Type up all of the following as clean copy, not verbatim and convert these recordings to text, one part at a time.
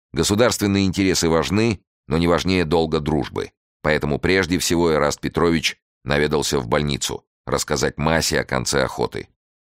Государственные интересы важны, но не важнее долга дружбы. Поэтому прежде всего Эраст Петрович наведался в больницу рассказать Масе о конце охоты.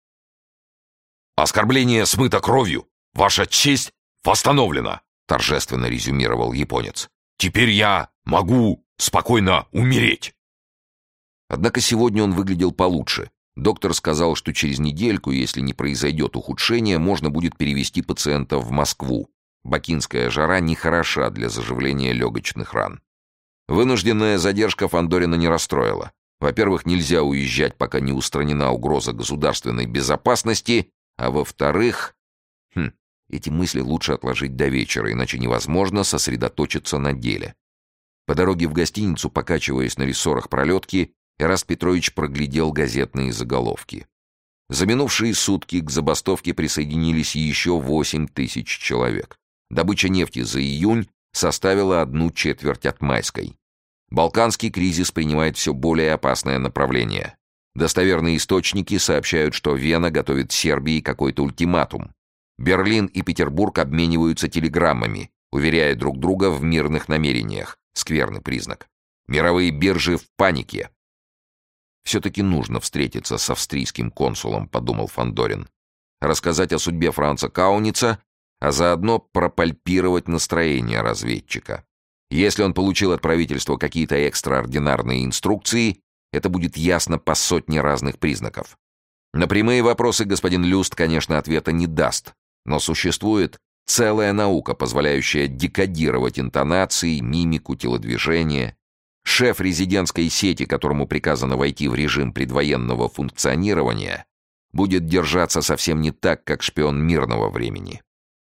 «Оскорбление смыто кровью! Ваша честь восстановлена!» — торжественно резюмировал японец. «Теперь я могу спокойно умереть!» Однако сегодня он выглядел получше. Доктор сказал, что через недельку, если не произойдет ухудшения, можно будет перевести пациента в Москву. Бакинская жара нехороша для заживления легочных ран. Вынужденная задержка Фандорина не расстроила. Во-первых, нельзя уезжать, пока не устранена угроза государственной безопасности, а во-вторых... Эти мысли лучше отложить до вечера, иначе невозможно сосредоточиться на деле. По дороге в гостиницу, покачиваясь на рессорах пролетки, Эраст Петрович проглядел газетные заголовки. За минувшие сутки к забастовке присоединились еще 8 тысяч человек. Добыча нефти за июнь составила 1/4 от майской. Балканский кризис принимает все более опасное направление. Достоверные источники сообщают, что Вена готовит Сербии какой-то ультиматум. Берлин и Петербург обмениваются телеграммами, уверяя друг друга в мирных намерениях. Скверный признак. Мировые биржи в панике. «Все-таки нужно встретиться с австрийским консулом», — подумал Фандорин. «Рассказать о судьбе Франца Кауница, а заодно пропальпировать настроение разведчика. Если он получил от правительства какие-то экстраординарные инструкции, это будет ясно по сотне разных признаков. На прямые вопросы господин Люст, конечно, ответа не даст, но существует целая наука, позволяющая декодировать интонации, мимику, телодвижения. Шеф резидентской сети, которому приказано войти в режим предвоенного функционирования, будет держаться совсем не так, как шпион мирного времени».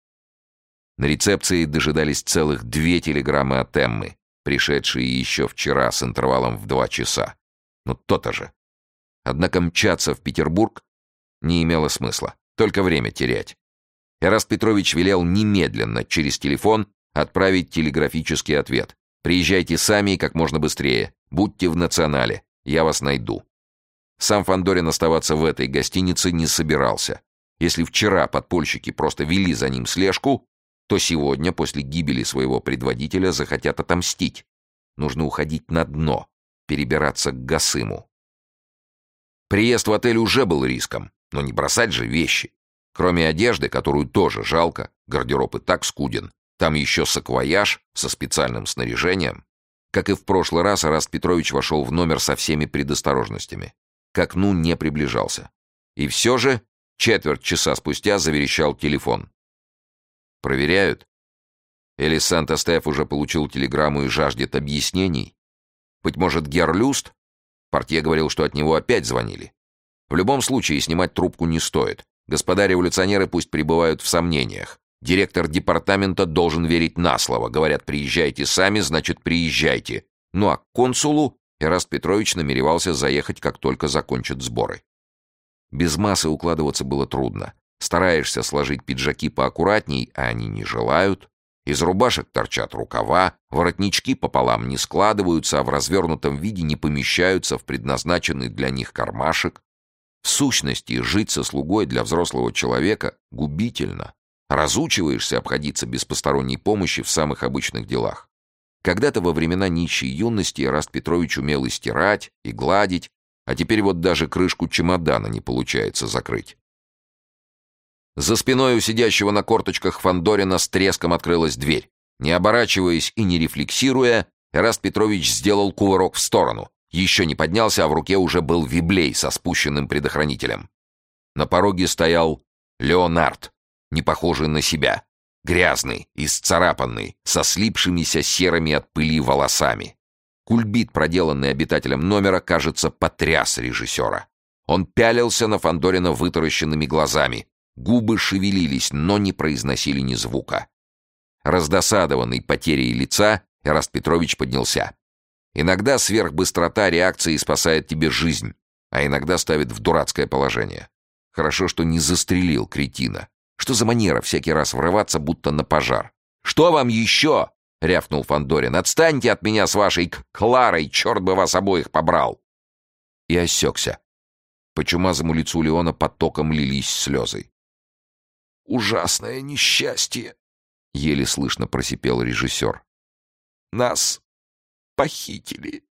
На рецепции дожидались целых 2 телеграммы от Эммы, пришедшие еще вчера с интервалом в 2 часа. Ну, то-то же. Однако мчаться в Петербург не имело смысла, только время терять. Эраст Петрович велел немедленно через телефон отправить телеграфический ответ. «Приезжайте сами и как можно быстрее. Будьте в Национале. Я вас найду». Сам Фандорин оставаться в этой гостинице не собирался. Если вчера подпольщики просто вели за ним слежку, то сегодня, после гибели своего предводителя, захотят отомстить. Нужно уходить на дно, перебираться к Гасыму. Приезд в отель уже был риском, но не бросать же вещи. Кроме одежды, которую тоже жалко, гардероб и так скуден, там еще саквояж со специальным снаряжением. Как и в прошлый раз, Эраст Петрович вошел в номер со всеми предосторожностями. К окну не приближался. И все же, четверть часа спустя заверещал телефон. Проверяют? Или Санта-Стеф уже получил телеграмму и жаждет объяснений? Быть может, герр Люст? Портье говорил, что от него опять звонили. В любом случае, снимать трубку не стоит. Господа революционеры пусть пребывают в сомнениях. Директор департамента должен верить на слово. Говорят, приезжайте сами, значит, приезжайте. Ну а к консулу Эраст Петрович намеревался заехать, как только закончат сборы. Без массы укладываться было трудно. Стараешься сложить пиджаки поаккуратней, а они не желают. Из рубашек торчат рукава, воротнички пополам не складываются, а в развернутом виде не помещаются в предназначенный для них кармашек. В сущности, жить со слугой для взрослого человека губительно. Разучиваешься обходиться без посторонней помощи в самых обычных делах. Когда-то во времена нищей юности Эраст Петрович умел и стирать, и гладить, а теперь вот даже крышку чемодана не получается закрыть. За спиной у сидящего на корточках Фандорина с треском открылась дверь. Не оборачиваясь и не рефлексируя, Эраст Петрович сделал кувырок в сторону. Еще не поднялся, а в руке уже был виблей со спущенным предохранителем. На пороге стоял Леонард, не похожий на себя. Грязный, исцарапанный, со слипшимися серыми от пыли волосами. Кульбит, проделанный обитателем номера, кажется, потряс режиссера. Он пялился на Фандорина вытаращенными глазами. Губы шевелились, но не произносили ни звука. Раздосадованный потерей лица, Эраст Петрович поднялся. Иногда сверхбыстрота реакции спасает тебе жизнь, а иногда ставит в дурацкое положение. Хорошо, что не застрелил кретина. Что за манера всякий раз врываться, будто на пожар? «Что вам еще?» — рявкнул Фандорин. «Отстаньте от меня с вашей Кларой, черт бы вас обоих побрал!» И осекся. По чумазому лицу Леона потоком лились слезы. «Ужасное несчастье!» — еле слышно просипел режиссер. Нас похитили.